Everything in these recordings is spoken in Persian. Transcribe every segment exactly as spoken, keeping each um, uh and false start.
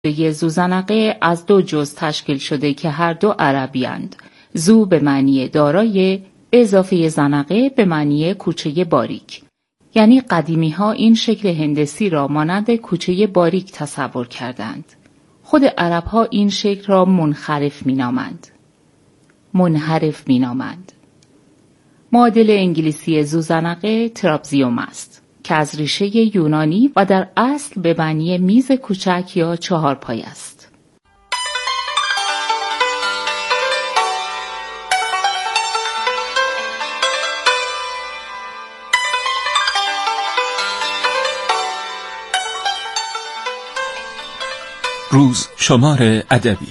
زوزنقه از دو جزء تشکیل شده که هر دو عربی‌اند. زو به معنی دارای، به اضافه زنقه به معنی کوچه باریک. یعنی قدیمی ها این شکل هندسی را مانند کوچه باریک تصور کردند. خود عرب ها این شکل را منحرف می نامند. منحرف می نامند. معادل انگلیسی زوزنقه ترابزیوم است که از ریشه یونانی و در اصل به معنی میز کوچک یا چهارپای است. روز شمار ادبی.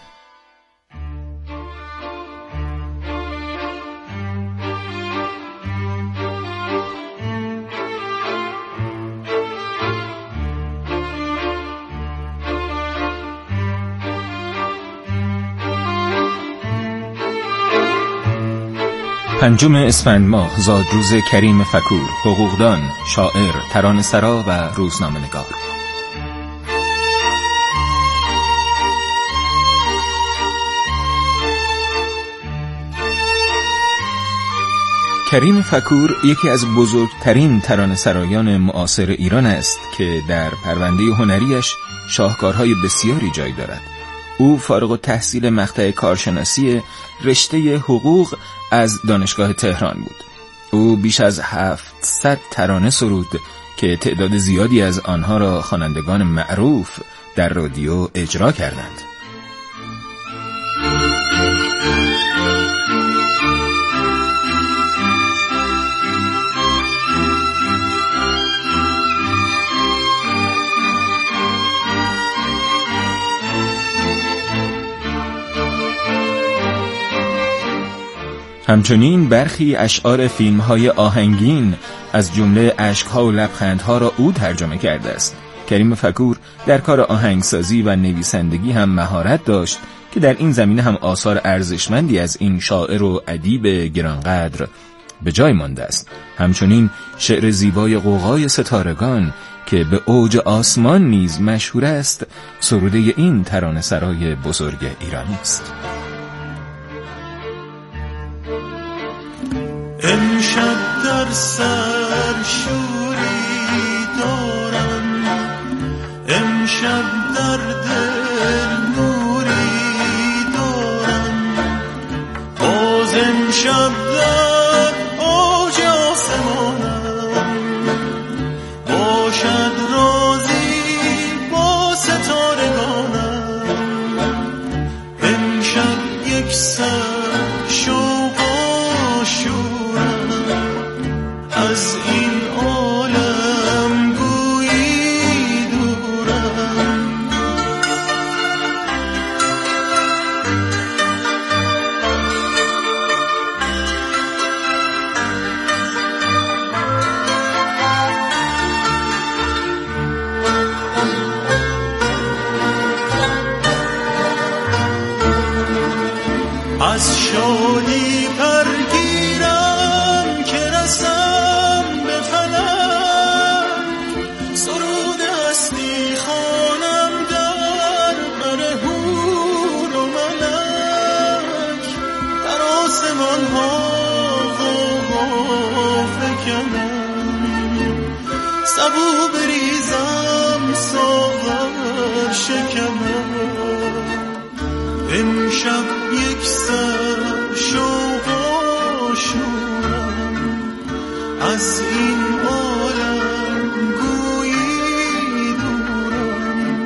پنجم اسفند ماه زادروز کریم فکور، حقوقدان، شاعر، ترانه‌سرا و روزنامه‌نگار. کریم فکور یکی از بزرگترین ترانه‌سرایان معاصر ایران است که در پرونده هنریش شاهکارهای بسیاری جای دارد. او فارغ التحصیل مقطع کارشناسی رشته حقوق از دانشگاه تهران بود. او بیش از هفتصد ترانه سرود که تعداد زیادی از آنها را خوانندگان معروف در رادیو اجرا کردند. همچنین برخی اشعار فیلم‌های آهنگین از جمله اشک‌ها و لبخندها را او ترجمه کرده است. کریم فکور در کار آهنگسازی و نویسندگی هم مهارت داشت که در این زمینه هم آثار ارزشمندی از این شاعر و ادیب گرانقدر به جای مانده است. همچنین شعر زیبای غوغای ستارگان که به اوج آسمان نیز مشهور است، سروده این ترانه‌سرای بزرگ ایرانی است. امشب در سر شوری دارم، امشب در دل نوری دارم، باز امشب در اوج آسمانم، باشد رازی با ستارگانم، امشب یک سر شوق و شورم، از این عالم گویی دورم. از شادی پرگیرم که رسم به فلک، سرود هستی خوانم در بر حور و ملک، در آسمان ها غوغا فکنم، سبو بریزم ساغر شکمم، امشب یک سر شوق و شورم، از این عالم گویی دورم.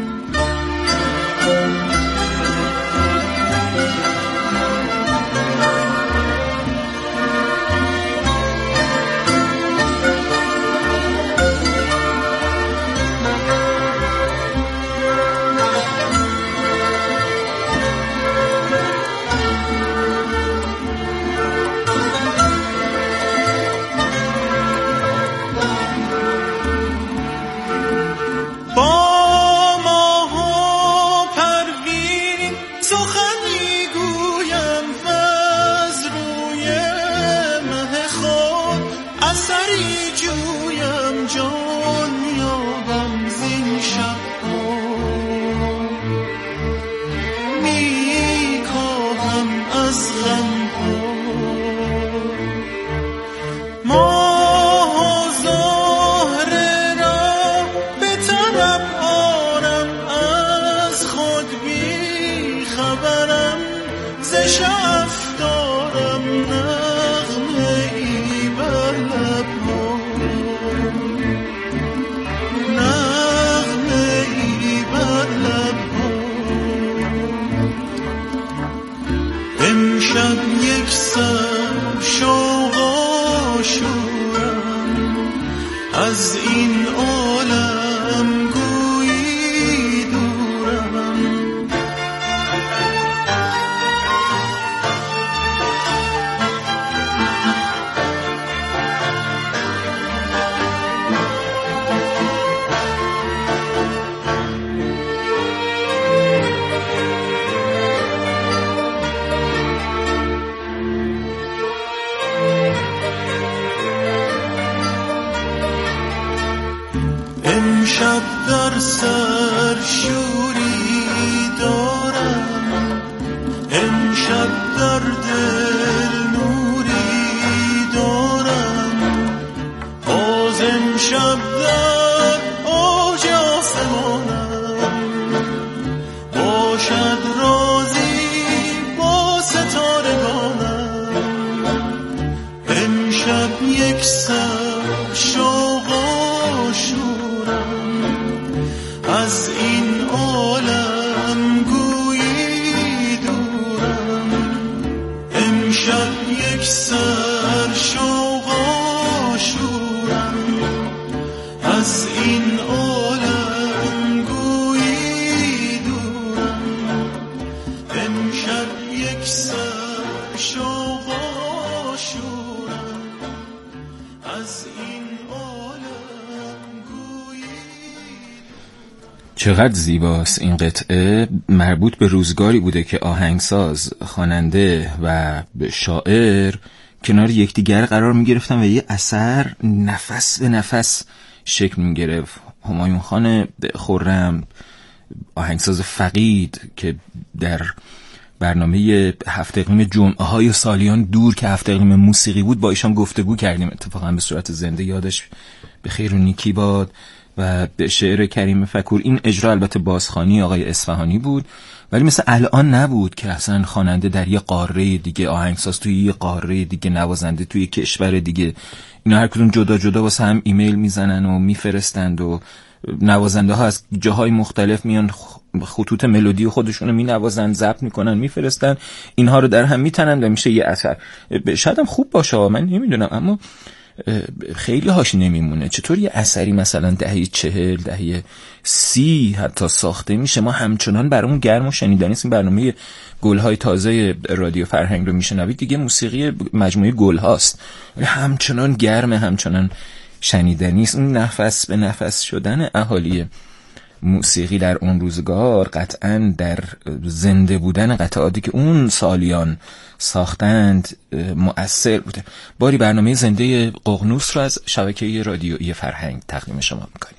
چقدر زیباست این قطعه. مربوط به روزگاری بوده که آهنگساز، خواننده و شاعر کنار یکدیگر قرار می گرفتن و یه اثر نفس به نفس شکل می گرفت. همایون خان خرم، آهنگساز فقید که در برنامه هفت اقلیم جمعه های سالیان دور که هفت اقلیم موسیقی بود با ایشان گفتگو کردیم، اتفاقا به صورت زنده، یادش به خیر و نیکی باد. و شعر کریم فکور، این اجرا البته بازخوانی آقای اصفهانی بود، ولی مثل الان نبود که اصلا خواننده در یه قاره دیگه، آهنگساز توی یه قاره دیگه، نوازنده توی کشور دیگه، اینا هر کدوم جدا جدا واسه هم ایمیل میزنن و میفرستند و نوازنده ها از جاهای مختلف میان خطوط ملودی خودشونو مینوازن، ضبط میکنن، میفرستن، اینها رو در هم میتنن و میشه یه اثر. شاید هم خوب باشه، من نمیدونم، اما خیلی هاش نمیمونه. چطور یه اثری مثلا دهه چهل، دهه سی حتی ساخته میشه، ما همچنان برامون گرم و شنیدنی است. این برنامه گل‌های تازه رادیو فرهنگ رو میشنوید دیگه، موسیقی مجموعه گل هاست، ولی همچنان گرمه، همچنان شنیدنی است. اون نفس به نفس شدن اهالی موسیقی در اون روزگار قطعاً در زنده بودن قطعاتی که اون سالیان ساختند مؤثر بوده. باری برنامه زنده ققنوس رو از شبکه رادیویی فرهنگ تقدیم شما میکنیم.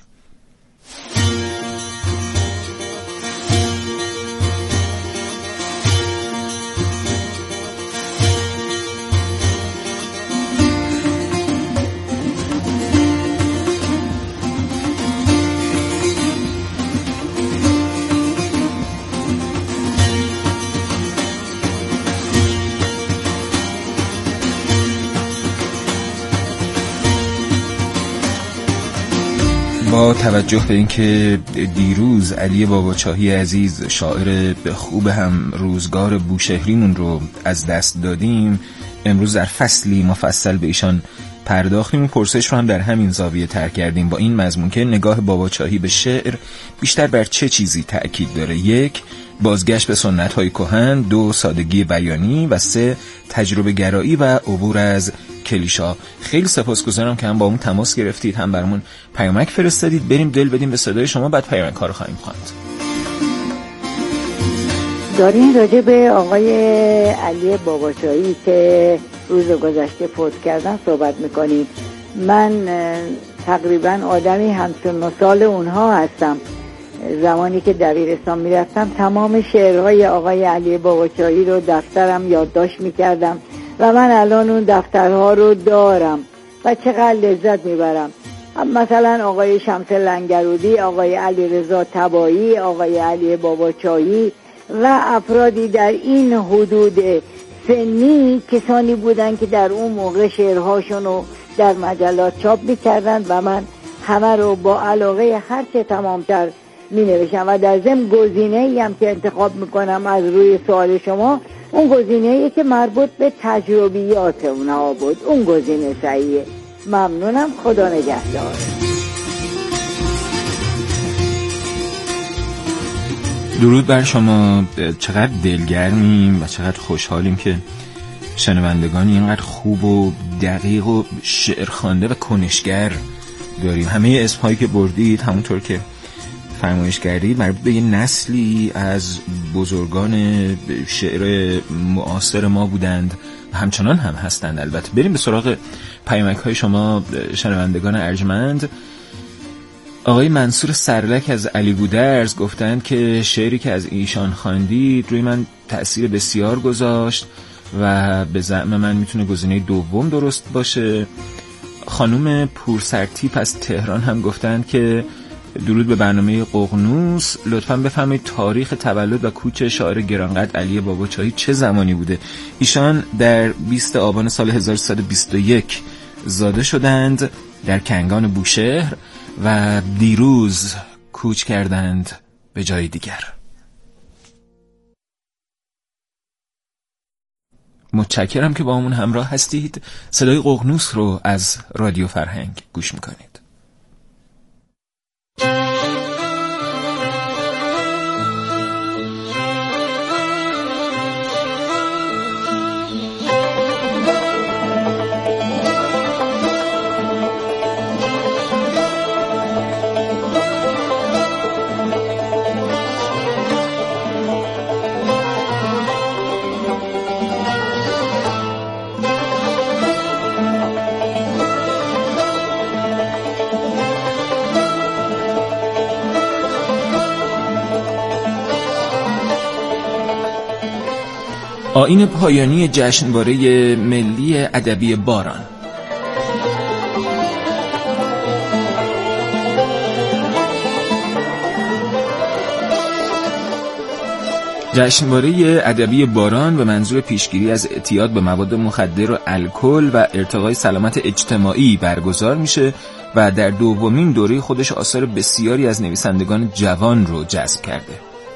با توجه به اینکه دیروز علی باباچاهی عزیز، شاعر خوب هم روزگار بوشهریمون رو از دست دادیم، امروز در فصلی مفصل به ایشان پرداختیم و پرسش رو هم در همین زاویه طرح کردیم، با این مضمون که نگاه باباچاهی به شعر بیشتر بر چه چیزی تأکید داره؟ یک، بازگشت به سنت‌های کهن، دو، سادگی بیانی و سه، تجربه گرایی و عبور از کلیشا. خیلی سپاسگزارم که هم با اون تماس گرفتید، هم برامون پیامک فرستادید. بریم دل بدیم به صدای شما، بعد پیامک ها رو خواهیم خواند. دارین راجع به آقای علی باباچاهی که روز گذشته فوت کردن صحبت میکنید. من تقریبا آدمی همسن و سال اونها هستم. زمانی که دبیرستان میرفتم تمام شعرهای آقای علی باباچاهی رو دفترم یادداشت میکردم و من الان اون دفترها رو دارم و چقدر لذت میبرم. مثلا آقای شمس لنگرودی، آقای علیرضا طباطی، آقای علی باباچاهی و افرادی در این حدود سنی کسانی بودن که در اون موقع شعرهاشون رو در مجلات چاپ میکردن و من همه رو با علاقه هرچه تمامتر می نوشتم و در ضمن گزینه‌ای هم که انتخاب میکنم از روی سوال شما، اون گزینه‌ای که مربوط به تجربیات اونها بود، اون گزینه صحیحه. ممنونم، خدا نگهدار. درود بر شما. چقدر دلگرمیم و چقدر خوشحالیم که شنوندگانی اینقدر خوب و دقیق و شعر خوانده و کنشگر داریم. همه اسمهایی که بردید همونطور که فرمایش کردید مربوط به یه نسلی از بزرگان شعر معاصر ما بودند و همچنان هم هستند. البته بریم به سراغ پیامک های شما شنوندگان ارجمند. آقای منصور سرلک از علی گودرز گفتند که شعری که از ایشان خواندید روی من تأثیر بسیار گذاشت و به زعم من میتونه گزینه دوم درست باشه. خانم پورسرتیپ از تهران هم گفتند که درود به برنامه ققنوس، لطفاً بفرمایید تاریخ تولد و کوچ شاعر گرانقدر علی باباچاهی چه زمانی بوده؟ ایشان در بیستم آبان سال هزار و سیصد و بیست و یک زاده شدند در کنگان بوشهر و دیروز کوچ کردند به جای دیگر. متشکرم که با همون همراه هستید. صدای ققنوس رو از رادیو فرهنگ گوش میکنید. آیین پایانی جشنواره ملی ادبی باران. جشنواره ادبی باران به منظور پیشگیری از اعتیاد به مواد مخدر و الکل و ارتقای سلامت اجتماعی برگزار میشه و در دومین دوره خودش آثار بسیاری از نویسندگان جوان رو جذب کرده.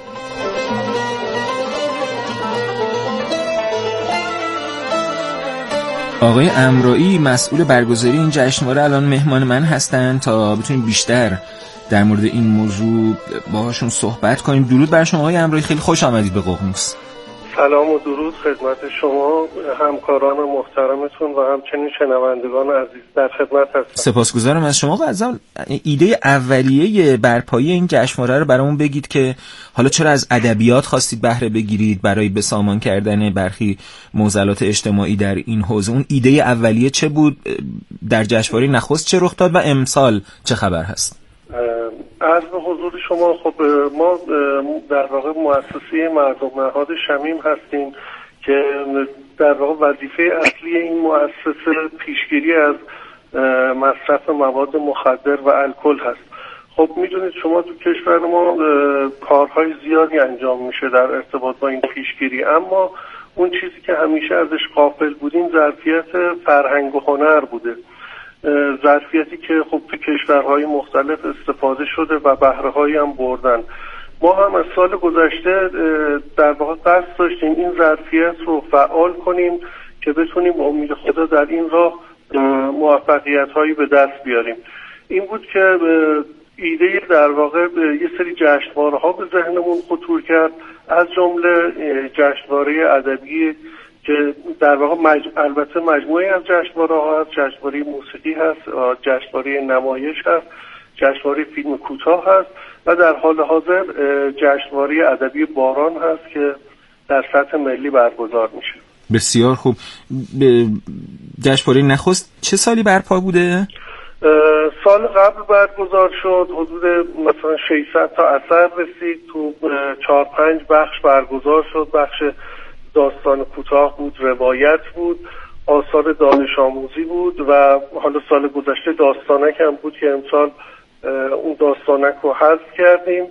آقای امرایی مسئول برگزاری این جشنواره الان مهمان من هستن تا بتونیم بیشتر در مورد این موضوع باهاشون صحبت کنیم. درود بر شما آقای امرایی، خیلی خوش آمدید به ققنوس. سلام و درود خدمت شما، همکاران محترمتون و همچنین شنوندگان عزیز، در خدمت هستم. سپاسگزارم از شما. از ایده اولیه برپایی این جشنواره رو برامون بگید که حالا چرا از ادبیات خواستید بهره بگیرید برای به سامان کردن برخی معضلات اجتماعی در این حوزه. اون ایده اولیه چه بود؟ در جشنواره نخست چه رخ داد و امسال چه خبر هست؟ عرض به حضور شما، خب ما در واقع مؤسسه مردم نهاد شمیم هستیم که در واقع وظیفه اصلی این مؤسسه پیشگیری از مصرف مواد مخدر و الکل هست. خب میدونید شما تو کشور ما کارهای زیادی انجام میشه در ارتباط با این پیشگیری، اما اون چیزی که همیشه ازش غافل بودیم ظرفیت فرهنگ و هنر بوده، ظرفیتی که خب تو کشورهای مختلف استفاده شده و بهره‌هایی هم بردن. ما هم از سال گذشته در واقع قصد داشتیم این ظرفیت رو فعال کنیم که بتونیم با امید خدا در این راه موفقیت‌هایی به دست بیاریم. این بود که ایده در واقع یه سری جشنواره‌ها به ذهنمون خطور کرد، از جمله جشنواره ادبی که در واقع مج... البته مجموعه از جشنواره‌ها هست، جشنواره موسیقی هست، جشنواره نمایش هست، جشنواره فیلم کوتاه هست و در حال حاضر جشنواره ادبی باران هست که در سطح ملی برگزار میشه. بسیار خوب. جشنواره نخست چه سالی برپا بوده؟ سال قبل برگزار شد، حدود مثلا ششصد تا اثر رسید، تو چهار پنج بخش برگزار شد. بخش داستان کوتاه بود، روایت بود، آثار دانش آموزی بود و حالا سال گذشته داستانک هم بود که امسال اون داستانک رو حذف کردیم،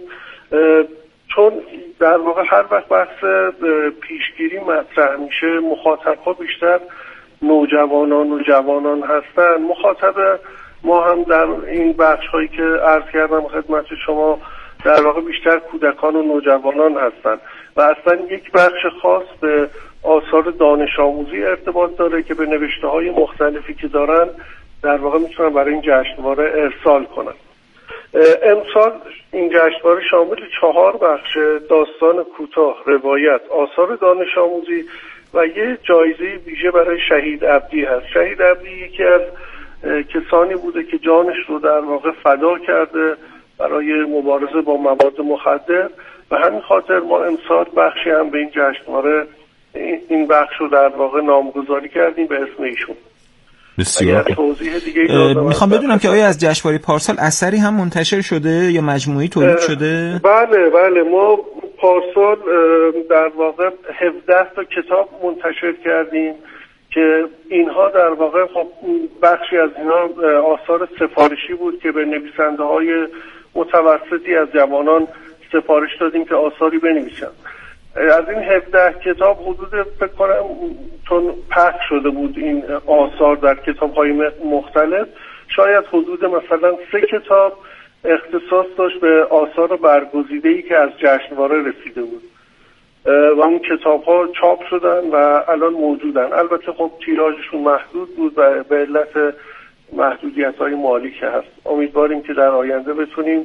چون در واقع هر وقت بحث پیشگیری مطرح میشه مخاطب‌ها بیشتر نوجوانان و جوانان هستن. مخاطب ما هم در این بخش هایی که عرض کردم خدمت شما در واقع بیشتر کودکان و نوجوانان هستن و اصلا یک بخش خاص به آثار دانش آموزی ارتباط داره که به نوشته های مختلفی که دارن در واقع میتونن برای این جشنواره ارسال کنن. امسال این جشنواره شامل چهار بخش، داستان کوتاه، روایت، آثار دانش آموزی و یه جایزه ویژه برای شهید عبدی هست. شهید عبدی یکی از کسانی بوده که جانش رو در واقع فدا کرده برای مبارزه با مواد مخدر و همین خاطر ما امسال بخشی هم به این جشنواره این بخش رو در واقع نامگذاری کردیم به اسم ایشون. بسیار میخوام بدونم که آیا از جشنواره پارسال اثری هم منتشر شده یا مجموعی تولید شده؟ بله بله، ما پارسال در واقع هفده تا کتاب منتشر کردیم که اینها در واقع خب بخشی از اینا آثار سفارشی بود که به نویسنده های متوسطی از جوانان سفارش دادیم که آثاری بنویسن. از این هفده کتاب حدود فکر کنم چون پخش شده بود این آثار در کتاب های مختلف، شاید حدود مثلا سه کتاب اختصاص داشت به آثار برگزیده‌ای که از جشنواره رسیده بود و اون کتاب ها چاپ شدن و الان موجودن. البته خب تیراژشون محدود بود و به علت محدودیت های مالی که هست. امیدواریم که در آینده بتونیم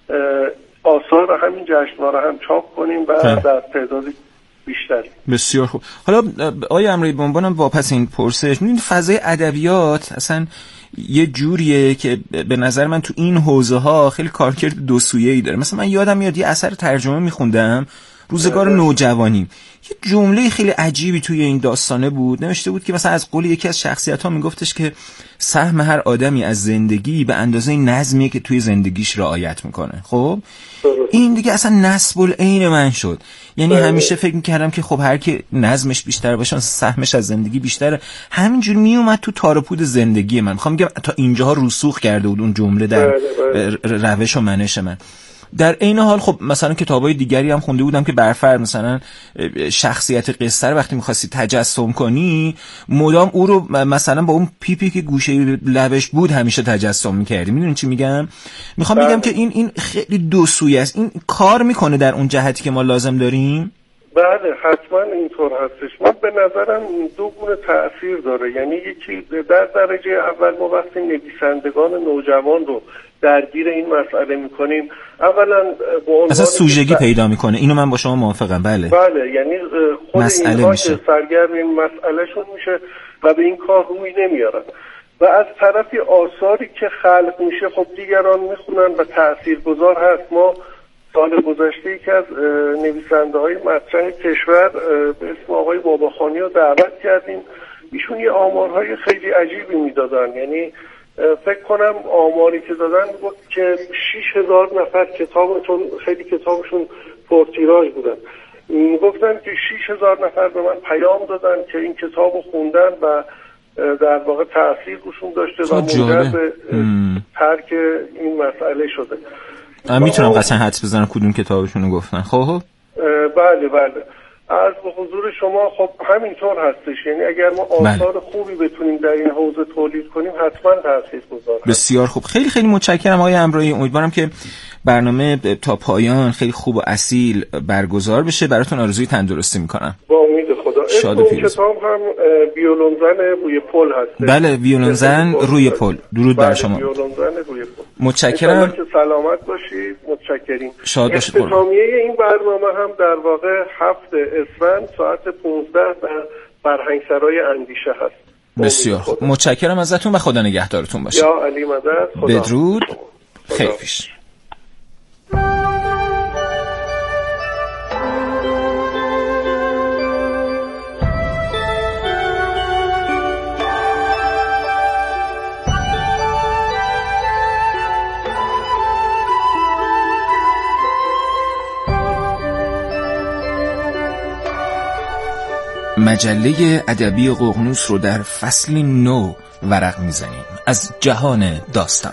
آثار همین جشنواره هم چاپ کنیم و در تعداد بیشتری. بسیار خوب. حالا آقای امرایی به عنوان واپس این پرسش، این فضای ادبیات اصلا یه جوریه که به نظر من تو این حوزه ها خیلی کارکرد دو سویه‌ای داره. مثلا من یادم میاد یه اثر ترجمه میخوندم، روزگار نوجوانی. یه جمله خیلی عجیبی توی این داستانه بود، نوشته بود که مثلا از قول یکی از شخصیت‌ها میگفتش که سهم هر آدمی از زندگی به اندازه نظمیه که توی زندگیش رعایت میکنه. خب این دیگه اصلا نسب العین من شد. یعنی همیشه فکر میکردم که خب هر کی نظمش بیشتر باشه سهمش از زندگی بیشتره، همینجور میومد تو تار و پود زندگی من. میخوام بگم تا اینجاها رسوخ کرده بود اون جمله در روش و منش من. در عین حال خب مثلا کتابای دیگری هم خونده بودم که برفرض مثلا شخصیت قصه رو وقتی می‌خواستی تجسم کنی مدام او رو مثلا با اون پیپی که گوشه لبش بود همیشه تجسم می‌کردی. میدونی چی میگم؟ میخوام بگم که این این خیلی دو سویه است. این کار میکنه در اون جهتی که ما لازم داریم. بله حتما اینطور هستش. من به نظرم دو گونه تأثیر داره. یعنی یکی در درجه اول ما وقتی نویسندگان نوجوان رو درگیر این مسئله میکنیم، اولا با عنوان اصلا سوژگی پیدا میکنه. اینو من با شما موافقم. بله بله یعنی خود اینها که سرگرم این مسئلهشون میشه و به این کار روی نمیارن و از طرفی آثاری که خلق میشه خب دیگران میخونن و تاثیرگذار هست. ما سال گذشته یکی از نویسنده های مطرح کشور به اسم آقای باباخانی رو دعوت کردیم. ایشون یه آمارهای خیلی عجیبی میدادن. یعنی فکر کنم آماری که دادن بود که شش هزار نفر کتابشون خیلی کتابشون پرتیراژ بودن، گفتن که شش هزار نفر به من پیام دادن که این کتابو خوندن و در واقع تأثیر روشون داشته و منجر به ترک این مسئله شده. من میتونم قطعا حدس بزنم کدوم کتابشونو گفتن. خب بله بله از به حضور شما خب همینطور هستش. یعنی اگر ما آثار بله. خوبی بتونیم در این حوزه تولید کنیم حتما تاثیرگذار هست. بسیار خوب. خیلی خیلی متشکرم آقای امرایی. امیدوارم که برنامه تا پایان خیلی خوب و اصیل برگزار بشه. براتون آرزوی تندرستی میکنم. با امید خدا. شاد و پیروز. کتاب هم ویولون زن روی پل هست. بله ویولون زن روی پل. درود بر شما. ویولون زن روی پل. متشکرم. که سلامت باشید. متشکریم. شاد باشید. اختتامیه این برنامه هم در واقع هفت اسفند ساعت پانزده در فرهنگسرای اندیشه هست. بسیار خوب. متشکرم ازتون و خدا نگهدارتون باشه. یا علی مدد. خدا. بدرود. خیلی پیش. مجله ادبی ققنوس رو در فصل نو ورق میزنیم از جهان داستان.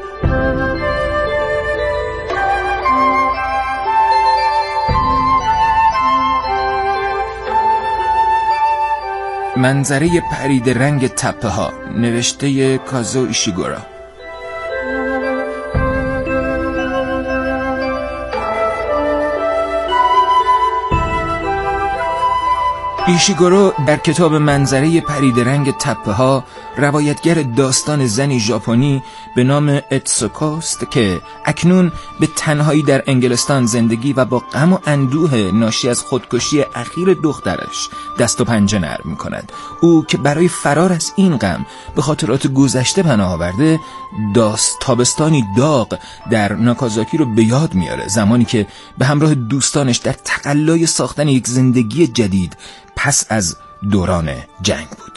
منظره پرید رنگ تپه ها، نوشته کازو ایشیگورا. ایشیگورو در کتاب منظره پرید رنگ تپه ها روایتگر داستان زنی ژاپنی به نام اتسوکوست که اکنون به تنهایی در انگلستان زندگی و با غم و اندوه ناشی از خودکشی اخیر دخترش دست و پنجه نرم می کند. او که برای فرار از این غم به خاطرات گذشته پناه آورده، داست تابستانی داغ در ناکازاکی رو به یاد میاره، زمانی که به همراه دوستانش در تقلای ساختن یک زندگی جدید پس از دوران جنگ بود.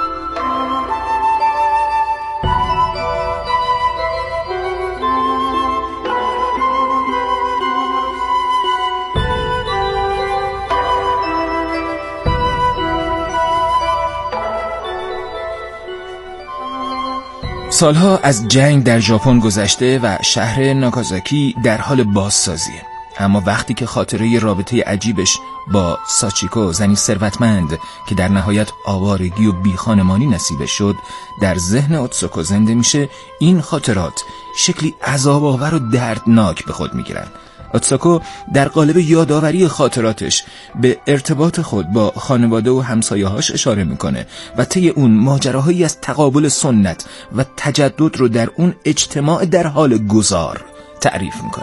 سالها از جنگ در ژاپن گذشته و شهر ناکازاکی در حال بازسازیه. اما وقتی که خاطره رابطه عجیبش با ساچیکو، زنی ثروتمند که در نهایت آوارگی و بیخانمانی نصیبش شد، در ذهن اتسوکو زنده میشه، این خاطرات شکلی عذاب‌آور و دردناک به خود میگیرن. اتسوکو در قالب یادآوری خاطراتش به ارتباط خود با خانواده و همسایه‌هاش اشاره میکنه و طی اون ماجراهایی از تقابل سنت و تجدد رو در اون اجتماع در حال گذار تعریف میکنه.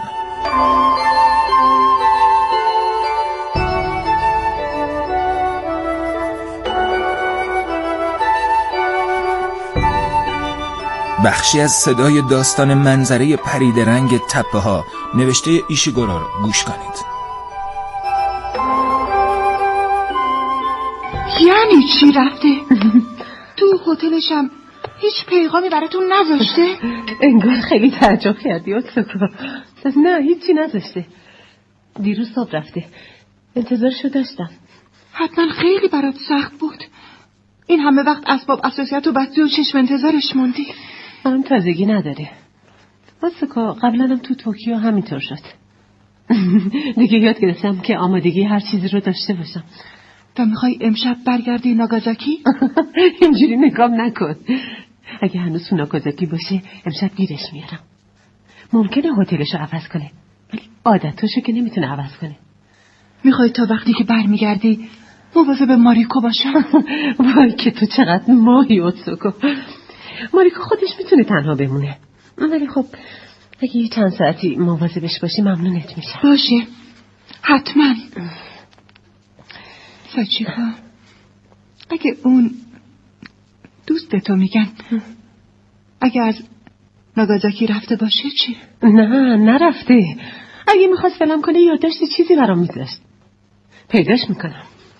بخشی از صدای داستان منظره پرید رنگ تپه ها، نوشته ایشیگورا رو گوش کنید. یعنی چی رفته؟ تو هتلشم هیچ پیغامی براتون نذاشته؟ انگار خیلی تعجب کردی اتسوکو. نه هیچی نذاشته. دیروز صبح رفته. انتظارشو داشتم. حتما خیلی برات سخت بود. این همه وقت اسباب اساسیت و بستی و چشم انتظارش موندی. برام تازگی نداره. اتسوکو قبلا هم تو توکیو همینطور شد. دیگه یاد گرفتم که آمادگی هر چیزی رو داشته باشم. تو میخوای امشب برگردی ناگازاکی؟ اینجوری نگام نکن. اگه هنوز تو ناگازاکی باشه امشب گیرش میارم. ممکنه هتلشو عوض کنه ولی عادتاشو که نمیتونه عوض کنه. میخوای تا وقتی که برمیگردی مواظب ماریکو باشم؟ وای که تو چقدر ماهی اتسوکو. ماریکو خودش میتونه تنها بمونه ولی خب اگه یه چند ساعتی مواظبش باشی ممنونت میشم. باشه حتما. ساچیکا اگه اون دوست تو میگن اگه از ناگازاکی رفته باشه چی؟ نه نرفته. اگه میخواست فلم کنه یادداشت چیزی برام میذاشت. پیداش میکنم.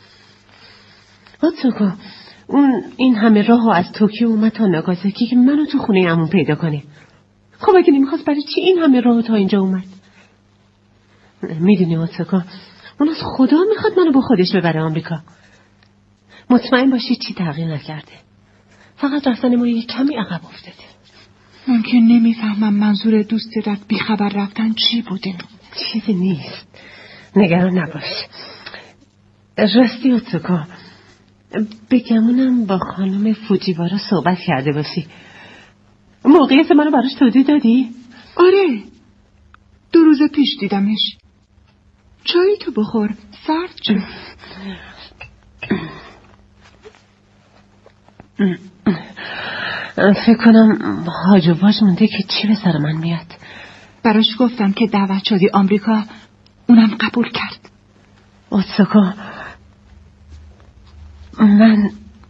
اتسوکو اون این همه راهو از توکیو اومد تا ناگازاکی که منو تو خونه عموم پیدا کنه. خب اگه نمیخواست برای چی این همه راهو تا اینجا اومد؟ میدونی اتسوکو اون از خدا میخواد منو با خودش ببره آمریکا. مطمئن باشی چی تغییر نکرده. فقط رفتن ما یک کمی عقب افتاده. من که نمیفهمم منظور دوستت از بیخبر رفتن چی بوده. چیزی نیست. نگران نباش. راستی اتسوکو بگمونم با خانم فوجیوارا صحبت کرده باشی. موقعیت منو براش توضیح دادی؟ آره دو روز پیش دیدمش. چایی تو بخور سرد شد. فکر کنم هاج و واج مونده که چی به سر من میاد. براش گفتم که دعوت شدی آمریکا اونم قبول کرد. اتسوکو من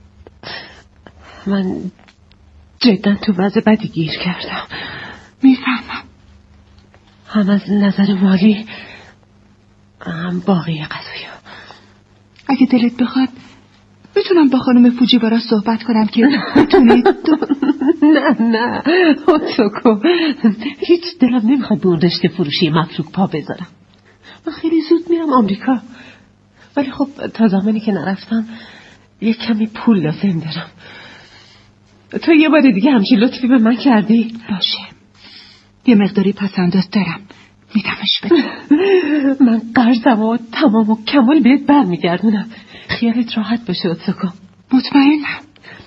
من جدا تو وضع بدی گیر کردم. میفهمم. هم از نظر مالی هم باقی قضایا. اگه دلت بخواد میتونم با خانم فوجیوارا صحبت کنم که بتونی تو... نه نه اتسوکو هیچ دلم نمیخواد به اون رشته فروشی مفلوک پا بذارم. من خیلی زود میرم آمریکا ولی خب تا زمانی که نرفتم یک کمی پول لازم دارم. تو یه بار دیگه همچین لطفی به من کردی؟ باشه یه مقداری پسنداز دارم میدمش بده. من قرضم و تمام و کمال بهت برمیگردونم. خیالت راحت باشه اتسوکو. مطمئنم.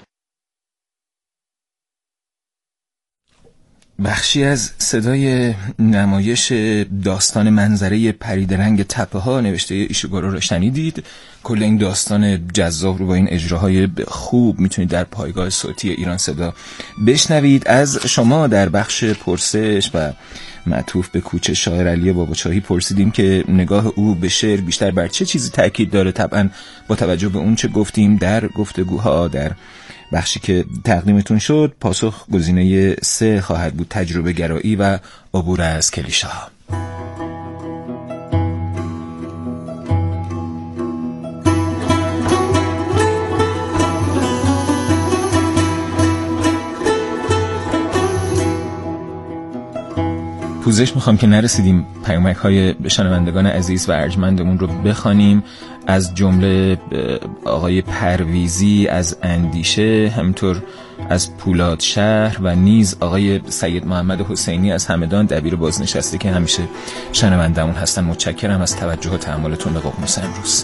بخشی از صدای نمایش داستان منظره پریدرنگ تپه ها نوشته ایشیگورو رو شنیدید. کل این داستان جذاب رو با این اجراهای خوب میتونید در پایگاه صوتی ایران صدا بشنوید. از شما در بخش پرسش و معطوف به کوچه شاعر علی باباچاهی پرسیدیم که نگاه او به شعر بیشتر بر چه چیزی تاکید داره. طبعا با توجه به اون چه گفتیم در گفتگوها در بخشی که تقدیمتون شد پاسخ گزینه سه خواهد بود، تجربه گرایی و عبور از کلیشه‌ها. پوزش میخوام که نرسیدیم پیامک های شنوندگان عزیز و ارجمندمون رو بخوانیم. از جمله آقای پرویزی از اندیشه، همینطور از پولاد شهر و نیز آقای سید محمد حسینی از همدان دبیر بازنشسته که همیشه شنوندمون هستن. متشکرم از توجه و تأملتون به ققنوس امروز.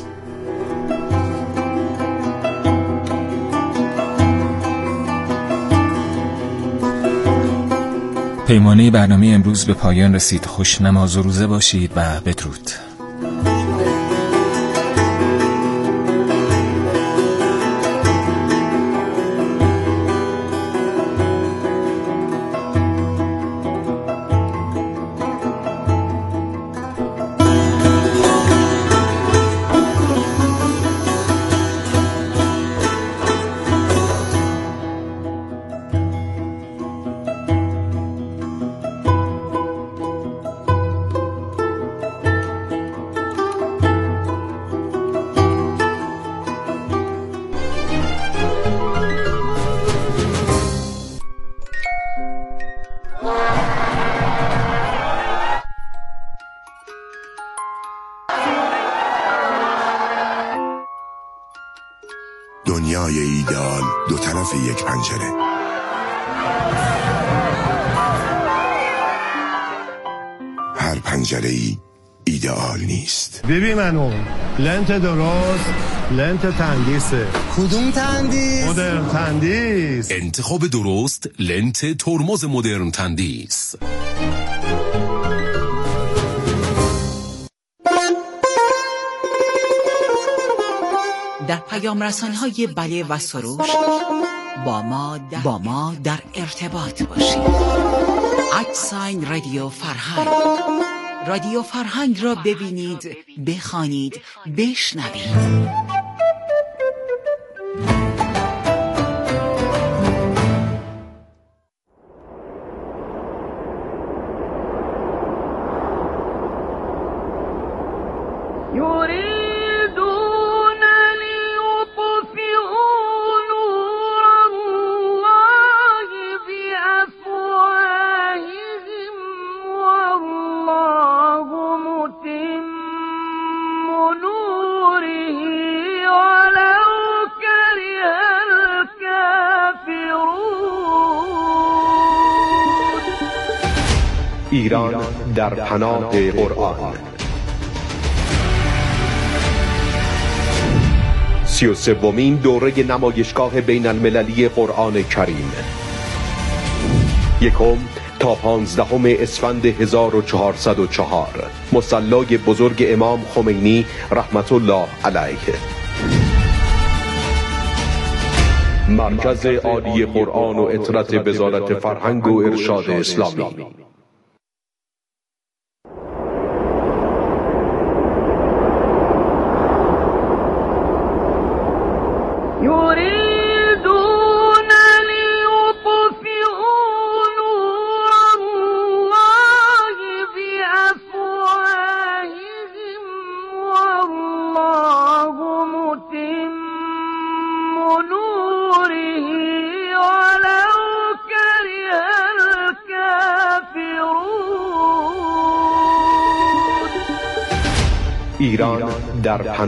پیمانه برنامه امروز به پایان رسید. خوش نماز و روزه باشید و بدرود. دنیای ایدئال دو طرف یک پنجره. هر پنجره ای ایدئال نیست. ببین منو لنت درست، لنت تندیسه. کدوم تندیس؟ مدرن تندیس. انتخاب درست لنت ترمز مدرن تندیس. در پیام رسان‌های بله و سروش با ما در, با ما در ارتباط باشید. ادساین رادیو فرهنگ. رادیو فرهنگ را ببینید، بخوانید، بشنوید. ایران در پناه قرآن. سی و سومین دوره نمایشگاه بین المللی قرآن کریم، یکم تا پانزدهم اسفند هزار و چهارصد و چهار، مصلی بزرگ امام خمینی رحمت الله علیه. مرکز عالی قرآن و عطرت وزارت فرهنگ و ارشاد اسلامی. ایران در پناه